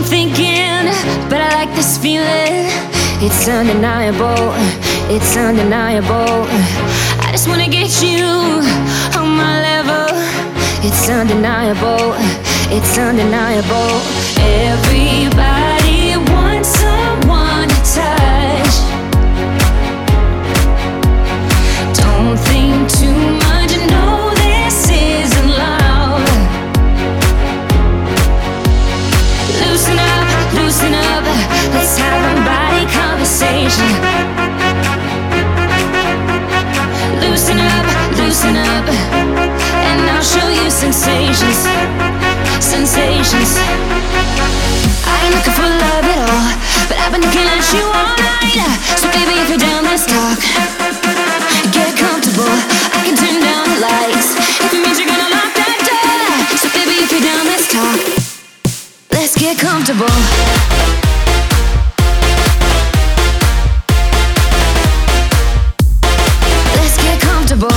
thinking, but I like this feeling. It's undeniable, it's undeniable. I just wanna get you on my level. It's undeniable, it's undeniable. Everybody wants someone to touch. Don't think too much, no, this isn't loud. Loosen up, let's have a body conversation. Loosen up, and I'll show you sensations, sensations. I ain't looking for love at all, but I've been looking at you all night. So baby, if you're down, let's talk. Get comfortable, I can turn down the lights if it means you're gonna lock that door. So baby, if you're down, let's talk. Let's get comfortable. Let's get comfortable.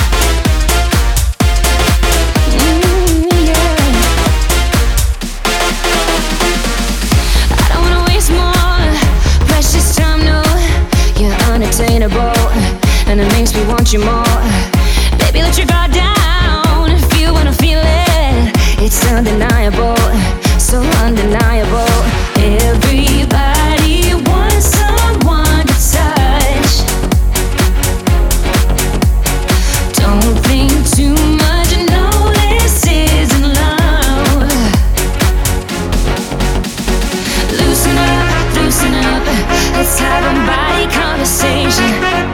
And it makes me want you more. Baby, let your guard down. Feel when I feel it. It's undeniable, so undeniable. Everybody wants someone to touch. Don't think too much, no, this isn't love. Loosen up, let's have a body conversation.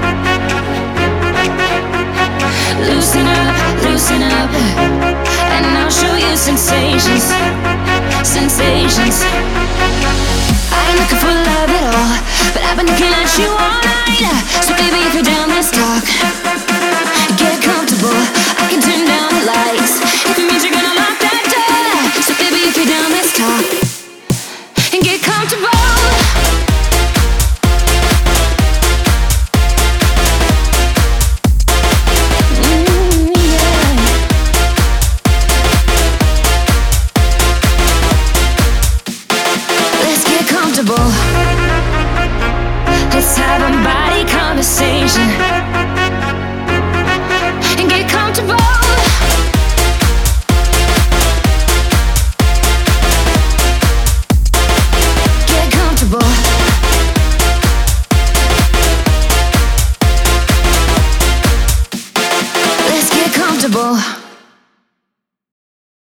Loosen up, and I'll show you sensations, sensations. I ain't looking for love at all, but I've been looking at you all night. So baby, if you're down, let's talk. Get comfortable, I can turn down the lights if it means you're gonna lock that door. So baby, if you're down, let's talk and get comfortable. Let's have a body conversation and get comfortable. Get comfortable. Let's get comfortable.